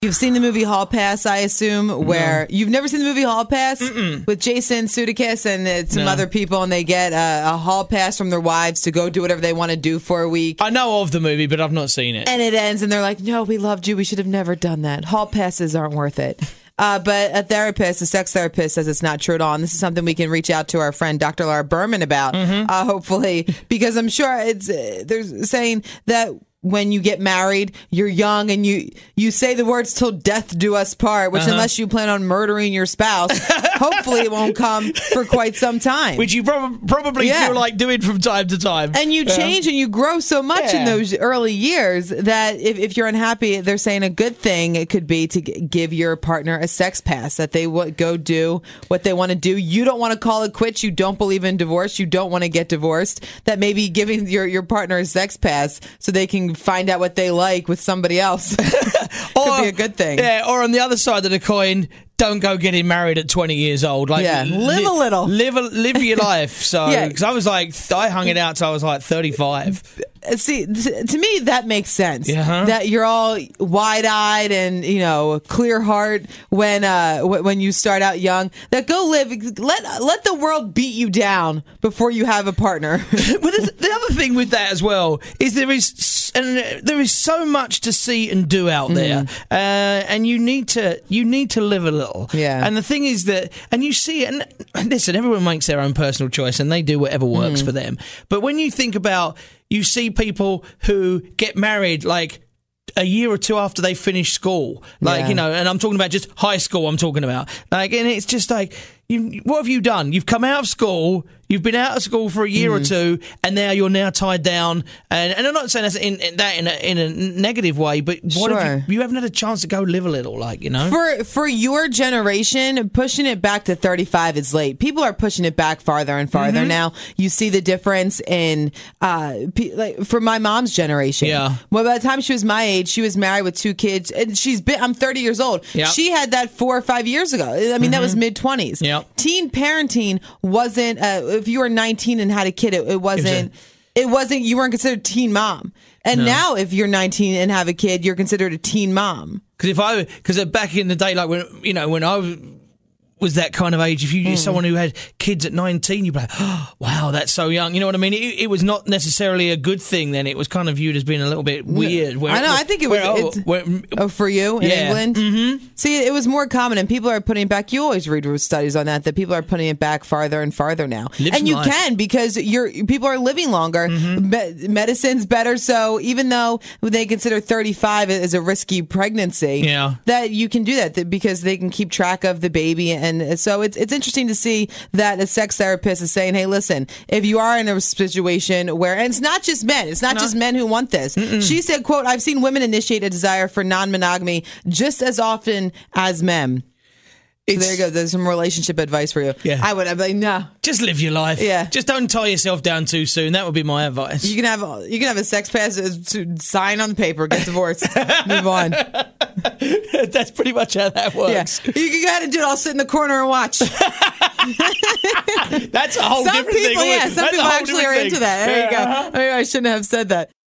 You've seen the movie Hall Pass, I assume, where you've never seen the movie Hall Pass with Jason Sudeikis and some other people, and they get a hall pass from their wives to go do whatever they want to do for a week. I know of the movie, but I've not seen it. And it ends, and they're like, no, we loved you. We should have never done that. Hall passes aren't worth it. But a sex therapist, says it's not true at all. And this is something we can reach out to our friend Dr. Laura Berman about, hopefully, because I'm sure they're saying that when you get married, you're young and you say the words till death do us part, which unless you plan on murdering your spouse, hopefully it won't come for quite some time. Which you probably feel like doing from time to time. And you change and you grow so much in those early years that if you're unhappy, they're saying a good thing it could be to give your partner a sex pass, that they would go do what they want to do. You don't want to call it quits. You don't believe in divorce. You don't want to get divorced. That maybe giving your partner a sex pass so they can find out what they like with somebody else could be a good thing. Yeah, or on the other side of the coin, don't go getting married at 20 years old. Like, live a little. Live your life. So, because I hung it out till I was like 35. See, to me, that makes sense. That you're all wide-eyed and, clear heart when you start out young. That go live. Let the world beat you down before you have a partner. Well, the other thing with that as well is there is so much to see and do out there, and you need to live a little. Yeah. And the thing is that, and you see it, and listen, everyone makes their own personal choice, and they do whatever works for them. But when you think about, you see people who get married like a year or two after they finish school, and I'm talking about just high school. I'm talking about and it's just like, what have you done? You've come out of school. You've been out of school for a year or two, and now you're tied down. And I'm not saying that's in a negative way, but what if you haven't had a chance to go live a little, For your generation, pushing it back to 35 is late. People are pushing it back farther and farther now. You see the difference in for my mom's generation. Yeah. Well, by the time she was my age, she was married with 2 kids, and I'm 30 years old. Yeah. She had that 4 or 5 years ago. I mean, that was mid-20s. Yeah. Teen parenting wasn't. If you were 19 and had a kid, it wasn't. You weren't considered teen mom. And now, if you're 19 and have a kid, you're considered a teen mom. Because back in the day, like when I was that kind of age, if you someone who had kids at 19, you'd be like, oh, wow, that's so young. You know what I mean? It was not necessarily a good thing then. It was kind of viewed as being a little bit weird. I think it was for you in England. Mm-hmm. See, it was more common, and people are putting it back. You always read studies on that people are putting it back farther and farther now. And you can, because people are living longer. Medicine's better, so even though they consider 35 as a risky pregnancy, that you can do that because they can keep track of the baby. And so it's interesting to see that a sex therapist is saying, hey, listen, if you are in a situation where, and it's not just men, just men who want this. She said, quote, I've seen women initiate a desire for non-monogamy just as often as men. So there you go. There's some relationship advice for you. Yeah. I'd be like, no. Just live your life. Yeah. Just don't tie yourself down too soon. That would be my advice. You can have a sex pass to sign on the paper, get divorced, move on. That's pretty much how that works. Yeah. You can go ahead and do it. I'll sit in the corner and watch. That's a whole different thing. Some people actually are into that. There you go. I shouldn't have said that.